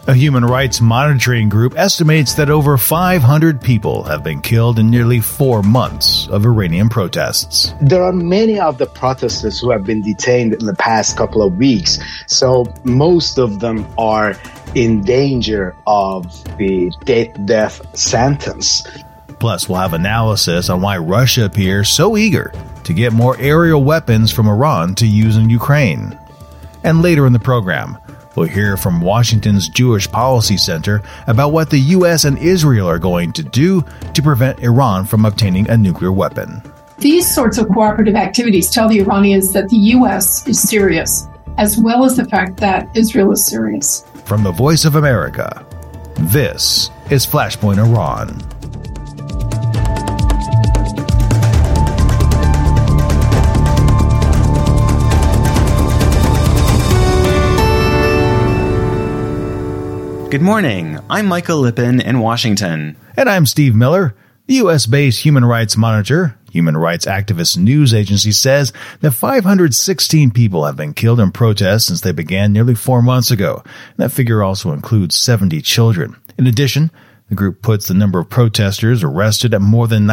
A human rights monitoring group estimates that over 500 people have been killed in nearly 4 months of Iranian protests. There are many of the protesters who have been detained in the past couple of weeks, so most of them are in danger of the death sentence. Plus, we'll have analysis on why Russia appears so eager to get more aerial weapons from Iran to use in Ukraine. And later in the program, we'll hear from Washington's Jewish Policy Center about what the U.S. and Israel are going to do to prevent Iran from obtaining a nuclear weapon. These sorts of cooperative activities tell the Iranians that the U.S. is serious, as well as the fact that Israel is serious. From the Voice of America, this is Flashpoint Iran. Good morning. I'm Michael Lippin in Washington. And I'm Steve Miller. The U.S.-based Human Rights Monitor, human rights activist news agency, says that 516 people have been killed in protests since they began nearly 4 months ago. And that figure also includes 70 children. In addition, the group puts the number of protesters arrested at more than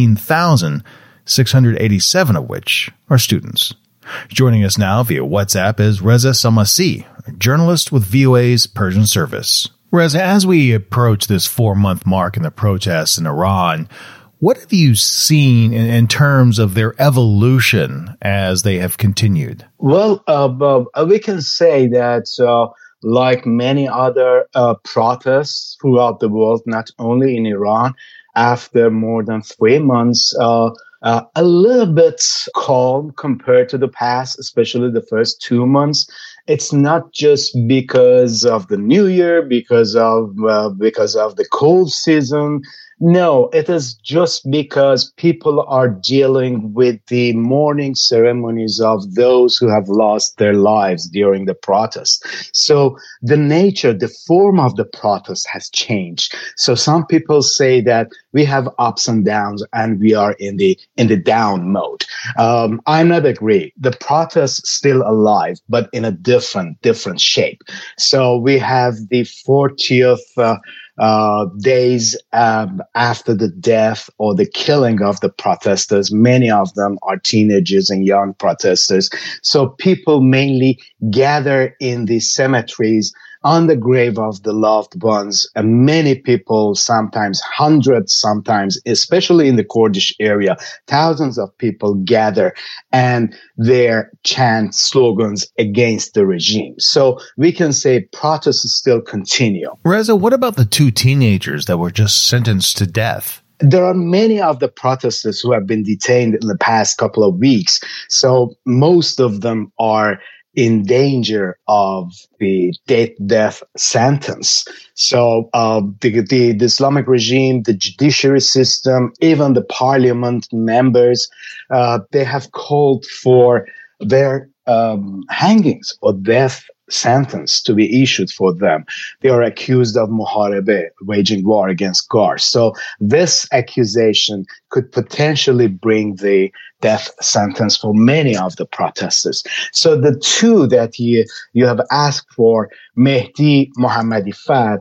19,687 of which are students. Joining us now via WhatsApp is Reza Salmasih, a journalist with VOA's Persian service. Reza, as we approach this 4-month mark in the protests in Iran, what have you seen in terms of their evolution as they have continued? Well, we can say that like many other protests throughout the world, not only in Iran, after more than 3 months, a little bit calm compared to the past, especially the first 2 months. It's not just because of the New Year, because of the cold season. No, it is just because people are dealing with the mourning ceremonies of those who have lost their lives during the protest. So the nature, the form of the protest has changed. So some people say that we have ups and downs and we are in the down mode. I'm not agree. The protest is still alive, but in a different shape. So we have the 40th days after the death or the killing of the protesters. Many of them are teenagers and young protesters. So people mainly gather in the cemeteries on the grave of the loved ones, and many people, sometimes hundreds, sometimes, especially in the Kurdish area, thousands of people gather and they chant slogans against the regime. So we can say protests still continue. Reza, what about the 2 teenagers that were just sentenced to death? There are many of the protesters who have been detained in the past couple of weeks. So most of them are in danger of the death sentence. So the Islamic regime, the judiciary system, even the parliament members, they have called for their hangings or death sentence to be issued for them. They are accused of muharebe, waging war against guards. So this accusation could potentially bring the death sentence for many of the protesters. So the 2 that you have asked for, Mehdi Mohammadi Fad,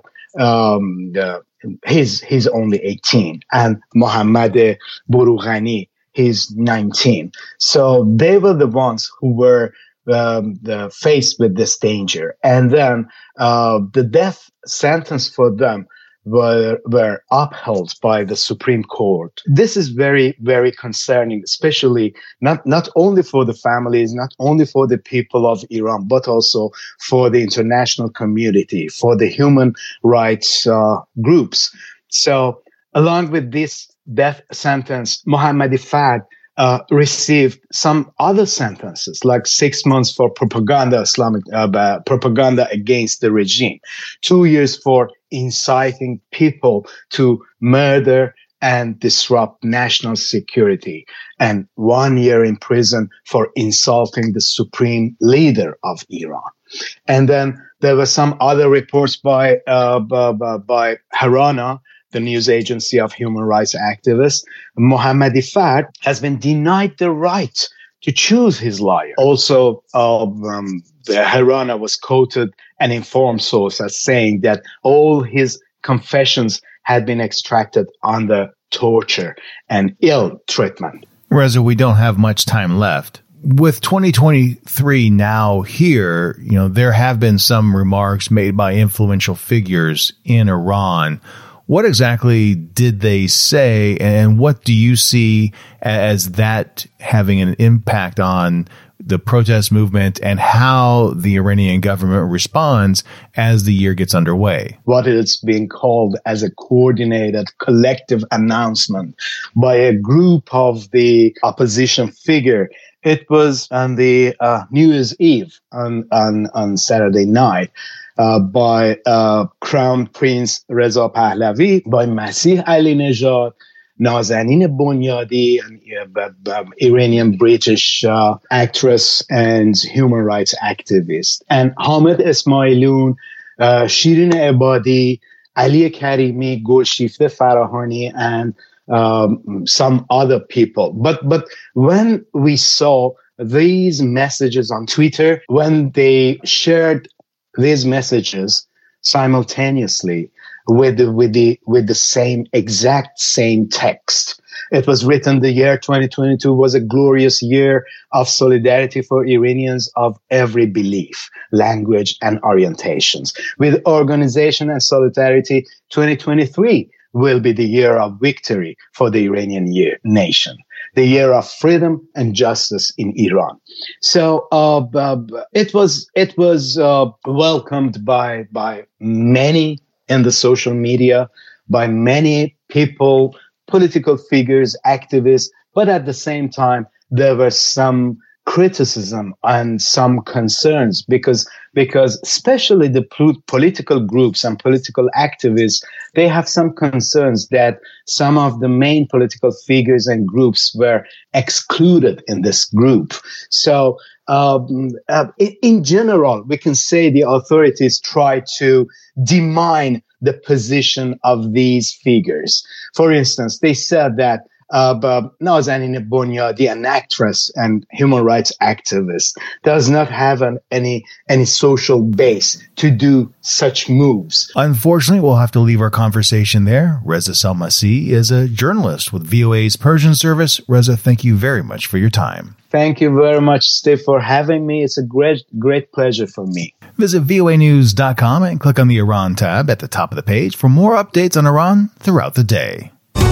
he's only 18, and Mohammad Burughani, he's 19. So they were the ones who were faced with this danger. And then the death sentence for them were upheld by the Supreme Court. This is very, very concerning, especially not only for the families, not only for the people of Iran, but also for the international community, for the human rights groups. So along with this death sentence, Mohammadi Fad received some other sentences, like 6 months for Islamic propaganda against the regime, 2 years for inciting people to murder and disrupt national security, and 1 year in prison for insulting the supreme leader of Iran. And then there were some other reports by Harana, the news agency of human rights activists. Mohammadi Fard has been denied the right to choose his liar. Also, Hirana was quoted an informed source as saying that all his confessions had been extracted under torture and ill treatment. Reza, we don't have much time left. With 2023 now here, there have been some remarks made by influential figures in Iran. What exactly did they say, and what do you see as that having an impact on the protest movement and how the Iranian government responds as the year gets underway? What is being called as a coordinated collective announcement by a group of the opposition figure. It was on the New Year's Eve on Saturday night by Crown Prince Reza Pahlavi, by Masih Alinejad, Nazanin Bonyadi, an Iranian British actress and human rights activist, and Hamid Esmailun, Shirin Ebadi, Ali Karimi, Golshifte Farahani, and some other people. But when we saw these messages on Twitter, when they shared these messages simultaneously with the exact same text, it was written, the year 2022 was a glorious year of solidarity for Iranians of every belief, language, and orientations. With organization and solidarity, 2023 will be the year of victory for the Iranian nation, the year of freedom and justice in Iran. So it was welcomed by many in the social media, by many people, political figures, activists, but at the same time, there were some criticism and some concerns because especially the political groups and political activists, they have some concerns that some of the main political figures and groups were excluded in this group. So in general, we can say the authorities try to demine the position of these figures. For instance, they said that Nazanin Bonyadi, an actress and human rights activist, does not have any social base to do such moves. Unfortunately, we'll have to leave our conversation there. Reza Salmasih is a journalist with VOA's Persian service. Reza, thank you very much for your time. Thank you very much, Steve, for having me. It's a great pleasure for me. Visit voanews.com and click on the Iran tab at the top of the page for more updates on Iran throughout the day.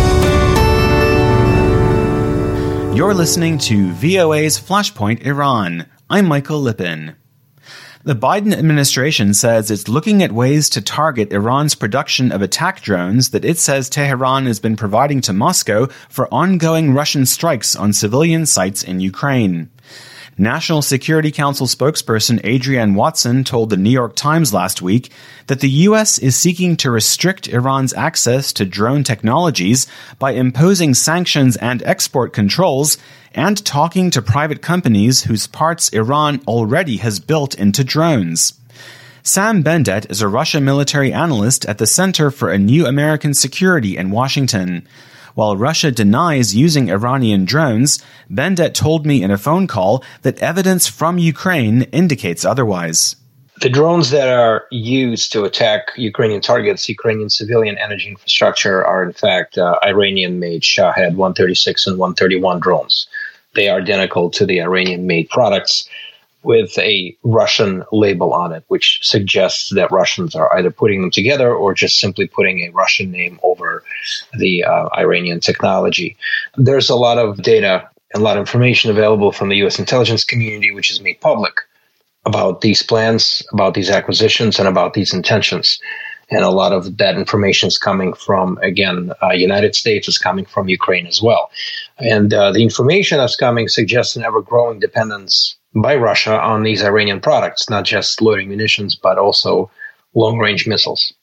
You're listening to VOA's Flashpoint Iran. I'm Michael Lippin. The Biden administration says it's looking at ways to target Iran's production of attack drones that it says Tehran has been providing to Moscow for ongoing Russian strikes on civilian sites in Ukraine. National Security Council spokesperson Adrienne Watson told the New York Times last week that the U.S. is seeking to restrict Iran's access to drone technologies by imposing sanctions and export controls and talking to private companies whose parts Iran already has built into drones. Sam Bendet is a Russia military analyst at the Center for a New American Security in Washington. While Russia denies using Iranian drones, Bendet told me in a phone call that evidence from Ukraine indicates otherwise. The drones that are used to attack Ukrainian targets, Ukrainian civilian energy infrastructure, are in fact Iranian-made Shahed 136 and 131 drones. They are identical to the Iranian-made products with a Russian label on it, which suggests that Russians are either putting them together or just simply putting a Russian name over the Iranian technology. There's a lot of data and a lot of information available from the U.S. intelligence community, which is made public about these plans, about these acquisitions, and about these intentions. And a lot of that information is coming from, again, United States, is coming from Ukraine as well. And the information that's coming suggests an ever-growing dependence by Russia on these Iranian products, not just loitering munitions, but also long-range missiles.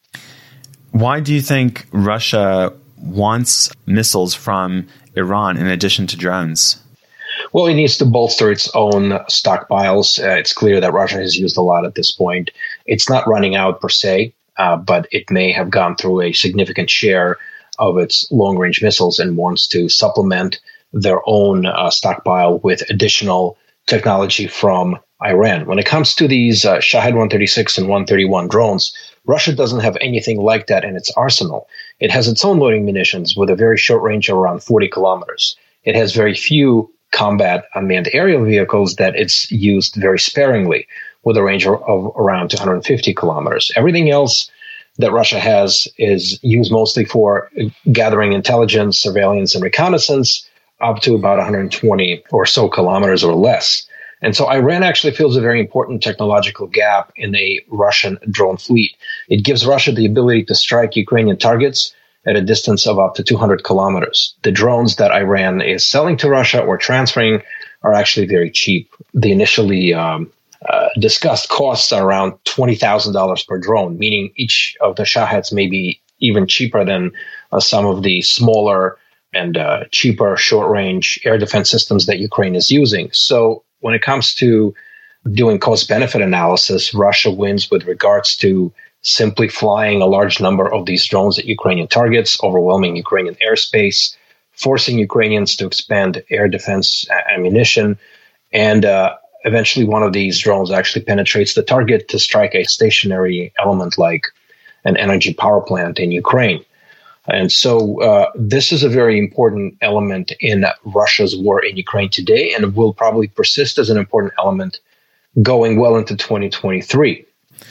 Why do you think Russia wants missiles from Iran in addition to drones? Well, it needs to bolster its own stockpiles. It's clear that Russia has used a lot at this point. It's not running out per se, but it may have gone through a significant share of its long-range missiles and wants to supplement their own stockpile with additional technology from Iran. When it comes to these Shahed 136 and 131 drones, Russia doesn't have anything like that in its arsenal. It has its own loitering munitions with a very short range of around 40 kilometers. It has very few combat unmanned aerial vehicles that it's used very sparingly with a range of around 250 kilometers. Everything else that Russia has is used mostly for gathering intelligence, surveillance, and reconnaissance up to about 120 or so kilometers or less. And so Iran actually fills a very important technological gap in the Russian drone fleet. It gives Russia the ability to strike Ukrainian targets at a distance of up to 200 kilometers. The drones that Iran is selling to Russia or transferring are actually very cheap. The initially discussed costs are around $20,000 per drone, meaning each of the Shaheds may be even cheaper than some of the smaller and cheaper short-range air defense systems that Ukraine is using. So when it comes to doing cost-benefit analysis, Russia wins with regards to simply flying a large number of these drones at Ukrainian targets, overwhelming Ukrainian airspace, forcing Ukrainians to expand air defense ammunition, and eventually one of these drones actually penetrates the target to strike a stationary element like an energy power plant in Ukraine. And so this is a very important element in Russia's war in Ukraine today, and will probably persist as an important element going well into 2023.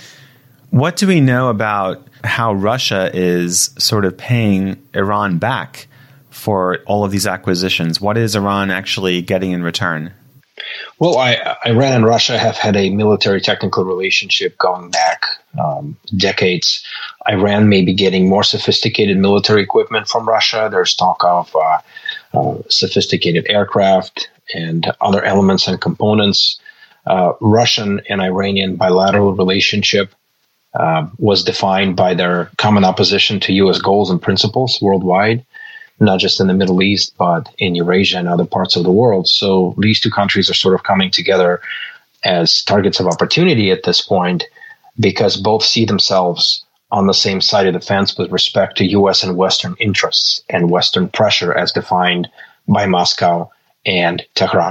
What do we know about how Russia is sort of paying Iran back for all of these acquisitions? What is Iran actually getting in return? Well, Iran and Russia have had a military technical relationship going back decades. Iran may be getting more sophisticated military equipment from Russia. There's talk of sophisticated aircraft and other elements and components. Russian and Iranian bilateral relationship was defined by their common opposition to U.S. goals and principles worldwide, not just in the Middle East, but in Eurasia and other parts of the world. So these two countries are sort of coming together as targets of opportunity at this point, because both see themselves on the same side of the fence with respect to U.S. and Western interests and Western pressure as defined by Moscow and Tehran.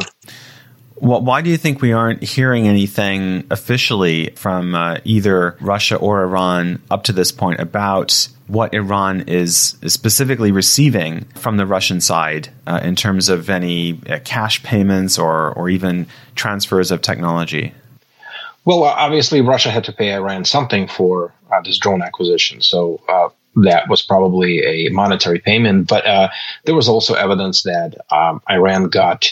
Well, why do you think we aren't hearing anything officially from either Russia or Iran up to this point about what Iran is specifically receiving from the Russian side in terms of any cash payments or even transfers of technology? Well, obviously, Russia had to pay Iran something for this drone acquisition. So that was probably a monetary payment. But there was also evidence that Iran got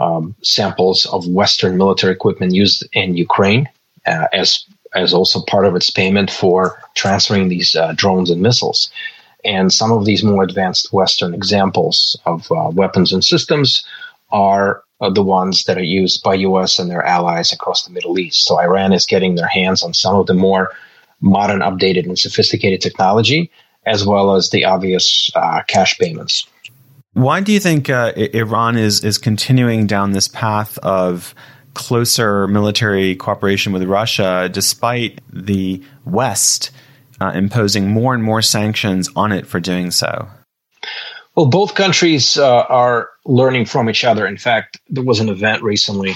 samples of Western military equipment used in Ukraine as also part of its payment for transferring these drones and missiles. And some of these more advanced Western examples of weapons and systems are the ones that are used by U.S. and their allies across the Middle East. So Iran is getting their hands on some of the more modern, updated, and sophisticated technology, as well as the obvious cash payments. Why do you think Iran is continuing down this path of closer military cooperation with Russia, despite the West imposing more and more sanctions on it for doing so? Well, both countries are learning from each other. In fact, there was an event recently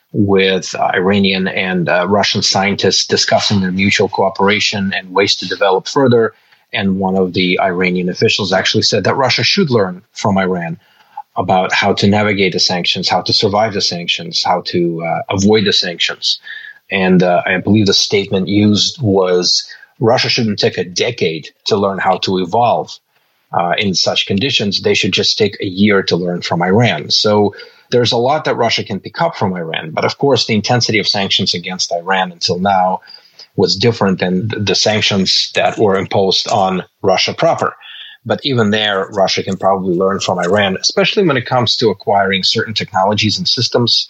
with Iranian and Russian scientists discussing their mutual cooperation and ways to develop further. And one of the Iranian officials actually said that Russia should learn from Iran about how to navigate the sanctions, how to survive the sanctions, how to avoid the sanctions. And I believe the statement used was Russia shouldn't take a decade to learn how to evolve in such conditions. They should just take a year to learn from Iran. So there's a lot that Russia can pick up from Iran. But of course, the intensity of sanctions against Iran until now was different than the sanctions that were imposed on Russia proper. But even there, Russia can probably learn from Iran, especially when it comes to acquiring certain technologies and systems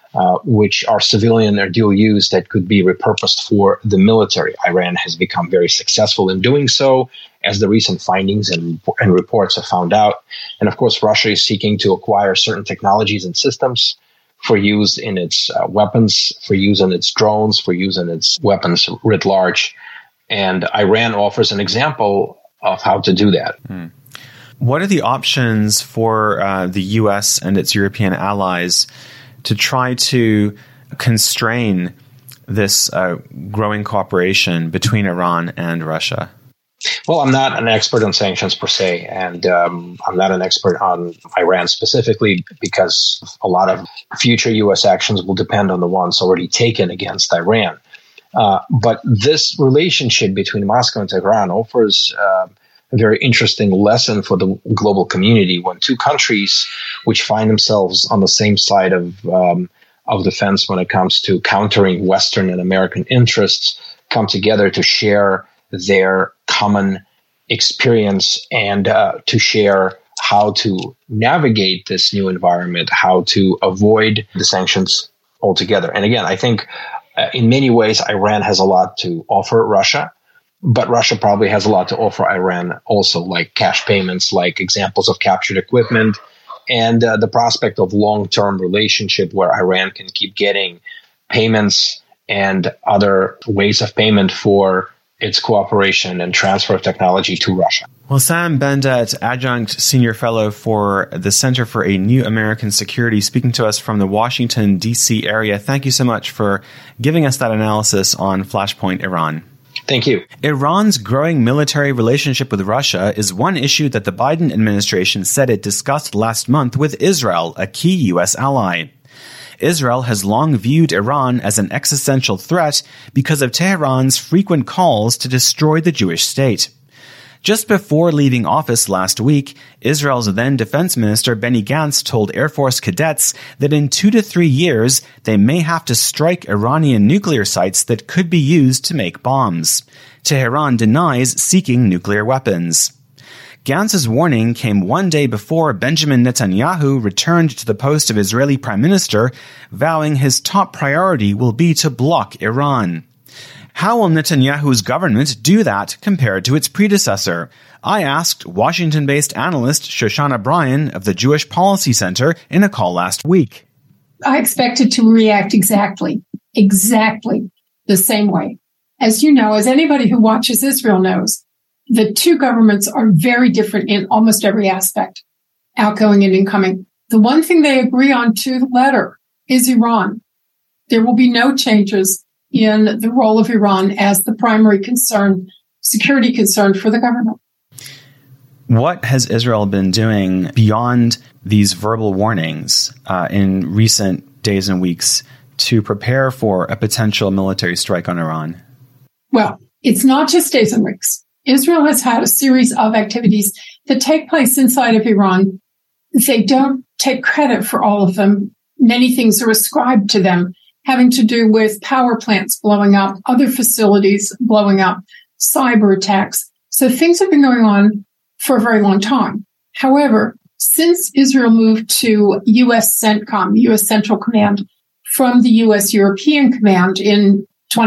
which are civilian or dual use that could be repurposed for the military. Iran has become very successful in doing so, as the recent findings and reports have found out. And of course, Russia is seeking to acquire certain technologies and systems for use in its weapons, for use in its drones, for use in its weapons writ large. And Iran offers an example of how to do that. What are the options for the U.S. and its European allies to try to constrain this growing cooperation between Iran and Russia? Well, I'm not an expert on sanctions per se, and I'm not an expert on Iran specifically, because a lot of future U.S. actions will depend on the ones already taken against Iran. But this relationship between Moscow and Tehran offers a very interesting lesson for the global community when two countries which find themselves on the same side of defense when it comes to countering Western and American interests come together to share their common experience and to share how to navigate this new environment, how to avoid the sanctions altogether. And again, I think in many ways, Iran has a lot to offer Russia, but Russia probably has a lot to offer Iran also, like cash payments, like examples of captured equipment, and the prospect of long-term relationship where Iran can keep getting payments and other ways of payment for its cooperation and transfer of technology to Russia. Well, Sam Bendet, Adjunct Senior Fellow for the Center for a New American Security, speaking to us from the Washington, D.C. area. Thank you so much for giving us that analysis on Flashpoint Iran. Thank you. Iran's growing military relationship with Russia is one issue that the Biden administration said it discussed last month with Israel, a key U.S. ally. Israel has long viewed Iran as an existential threat because of Tehran's frequent calls to destroy the Jewish state. Just before leaving office last week, Israel's then Defense Minister Benny Gantz told Air Force cadets that in 2 to 3 years, they may have to strike Iranian nuclear sites that could be used to make bombs. Tehran denies seeking nuclear weapons. Gantz's warning came one day before Benjamin Netanyahu returned to the post of Israeli Prime Minister, vowing his top priority will be to block Iran. How will Netanyahu's government do that compared to its predecessor? I asked Washington-based analyst Shoshana Bryan of the Jewish Policy Center in a call last week. I expected to react exactly the same way. As you know, as anybody who watches Israel knows, the two governments are very different in almost every aspect, outgoing and incoming. The one thing they agree on to the letter is Iran. There will be no changes in the role of Iran as the primary concern, security concern for the government. What has Israel been doing beyond these verbal warnings in recent days and weeks to prepare for a potential military strike on Iran? Well, it's not just days and weeks. Israel has had a series of activities that take place inside of Iran. They don't take credit for all of them. Many things are ascribed to them, having to do with power plants blowing up, other facilities blowing up, cyber attacks. So things have been going on for a very long time. However, since Israel moved to U.S. CENTCOM, U.S. Central Command, from the U.S. European Command in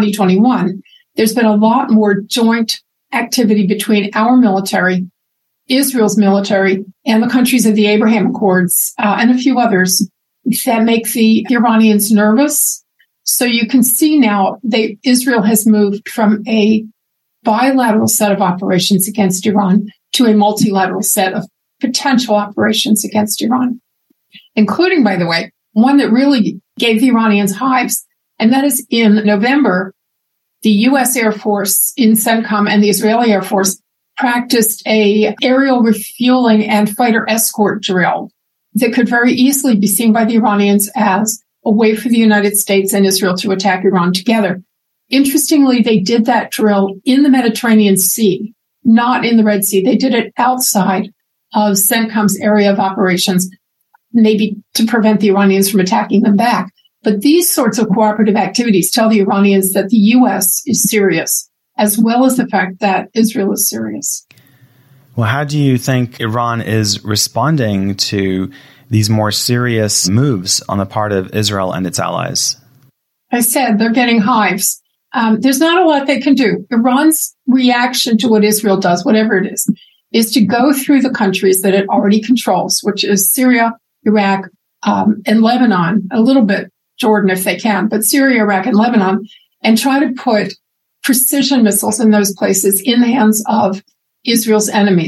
2021, there's been a lot more joint activity between our military, Israel's military, and the countries of the Abraham Accords, and a few others that make the Iranians nervous. So you can see now Israel has moved from a bilateral set of operations against Iran to a multilateral set of potential operations against Iran, including, by the way, one that really gave the Iranians hives, and that is in November, the U.S. Air Force in CENTCOM and the Israeli Air Force practiced a aerial refueling and fighter escort drill that could very easily be seen by the Iranians as a way for the United States and Israel to attack Iran together. Interestingly, they did that drill in the Mediterranean Sea, not in the Red Sea. They did it outside of CENTCOM's area of operations, maybe to prevent the Iranians from attacking them back. But these sorts of cooperative activities tell the Iranians that the U.S. is serious, as well as the fact that Israel is serious. Well, how do you think Iran is responding to these more serious moves on the part of Israel and its allies? I said they're getting hives. There's not a lot they can do. Iran's reaction to what Israel does, whatever it is to go through the countries that it already controls, which is Syria, Iraq, and Lebanon, a little bit Jordan if they can, but Syria, Iraq, and Lebanon, and try to put precision missiles in those places in the hands of Israel's enemies.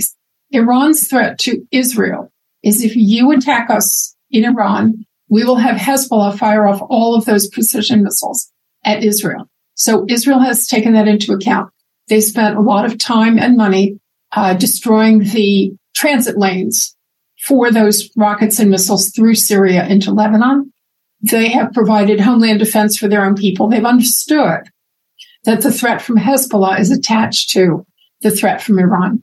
Iran's threat to Israel is if you attack us in Iran, we will have Hezbollah fire off all of those precision missiles at Israel. So Israel has taken that into account. They spent a lot of time and money destroying the transit lanes for those rockets and missiles through Syria into Lebanon. They have provided homeland defense for their own people. They've understood that the threat from Hezbollah is attached to the threat from Iran.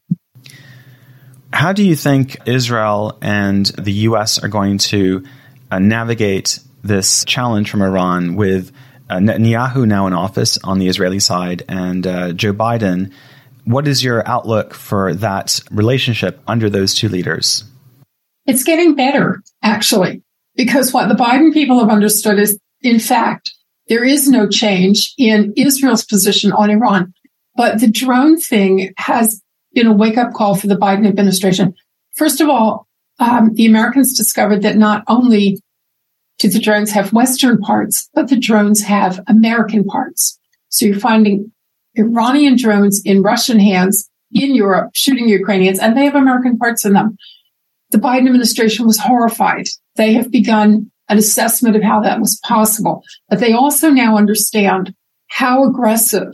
How do you think Israel and the U.S. are going to navigate this challenge from Iran with Netanyahu now in office on the Israeli side and Joe Biden? What is your outlook for that relationship under those two leaders? It's getting better, actually, because what the Biden people have understood is, in fact, there is no change in Israel's position on Iran. But the drone thing has been a wake-up call for the Biden administration. First of all, the Americans discovered that not only do the drones have Western parts, but the drones have American parts. So you're finding Iranian drones in Russian hands in Europe shooting Ukrainians, and they have American parts in them. The Biden administration was horrified. They have begun an assessment of how that was possible. But they also now understand how aggressive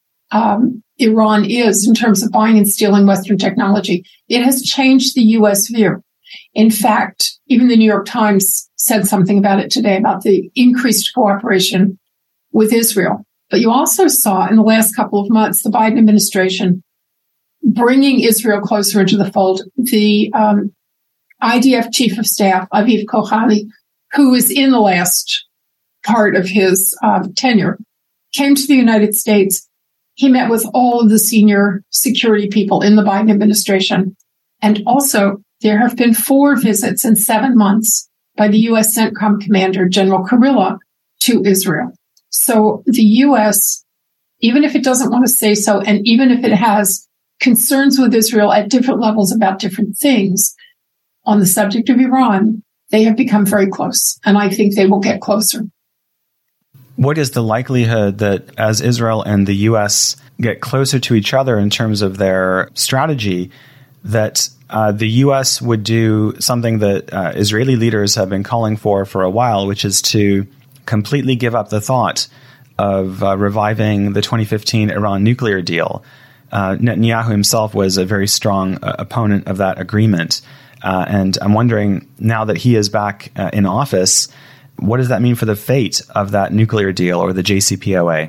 Iran is in terms of buying and stealing Western technology. It has changed the U.S. view. In fact, even the New York Times said something about it today, about the increased cooperation with Israel. But you also saw in the last couple of months, the Biden administration bringing Israel closer into the fold. The IDF chief of staff, Aviv Kochali, who is in the last part of his tenure, came to the United States. He met with all of the senior security people in the Biden administration. And also, there have been 4 visits in 7 months by the U.S. CENTCOM commander, General Kurilla, to Israel. So the U.S., even if it doesn't want to say so, and even if it has concerns with Israel at different levels about different things, on the subject of Iran, they have become very close, and I think they will get closer. What is the likelihood that as Israel and the U.S. get closer to each other in terms of their strategy, that the U.S. would do something that Israeli leaders have been calling for a while, which is to completely give up the thought of reviving the 2015 Iran nuclear deal? Netanyahu himself was a very strong opponent of that agreement. And I'm wondering, now that he is back in office, what does that mean for the fate of that nuclear deal or the JCPOA?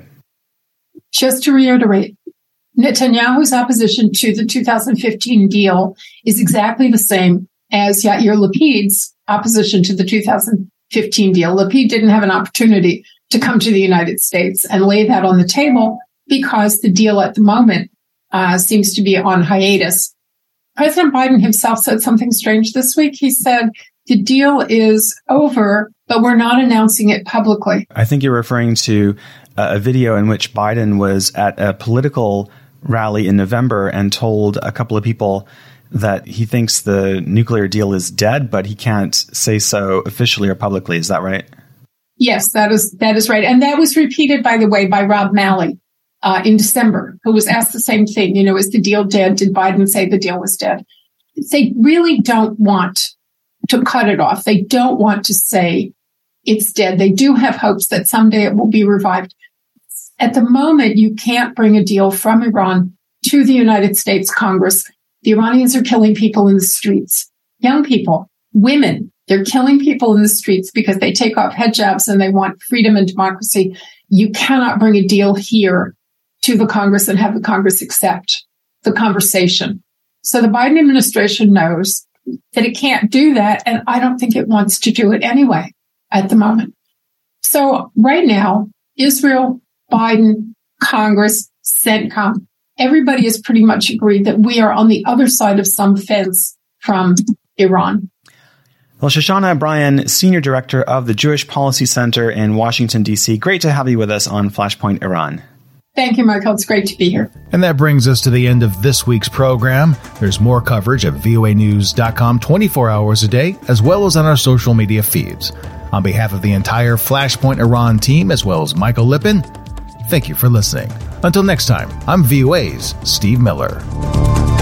Just to reiterate, Netanyahu's opposition to the 2015 deal is exactly the same as Yair Lapid's opposition to the 2015 deal. Lapid didn't have an opportunity to come to the United States and lay that on the table because the deal at the moment seems to be on hiatus. President Biden himself said something strange this week. He said, the deal is over, but we're not announcing it publicly. I think you're referring to a video in which Biden was at a political rally in November and told a couple of people that he thinks the nuclear deal is dead, but he can't say so officially or publicly. Is that right? Yes, that is right. And that was repeated, by the way, by Rob Malley in December, who was asked the same thing. Is the deal dead? Did Biden say the deal was dead? They really don't want to cut it off. They don't want to say it's dead. They do have hopes that someday it will be revived. At the moment, you can't bring a deal from Iran to the United States Congress. The Iranians are killing people in the streets, young people, women. They're killing people in the streets because they take off hijabs and they want freedom and democracy. You cannot bring a deal here to the Congress and have the Congress accept the conversation. So the Biden administration knows that it can't do that, and I don't think it wants to do it anyway at the moment. So right now, Israel, Biden, Congress, CENTCOM, everybody has pretty much agreed that we are on the other side of some fence from Iran. Well, Shoshana Bryan, Senior Director of the Jewish Policy Center in Washington, D.C., great to have you with us on Flashpoint Iran. Thank you, Michael. It's great to be here. And that brings us to the end of this week's program. There's more coverage at voanews.com 24 hours a day, as well as on our social media feeds. On behalf of the entire Flashpoint Iran team, as well as Michael Lippin, thank you for listening. Until next time, I'm VOA's Steve Miller.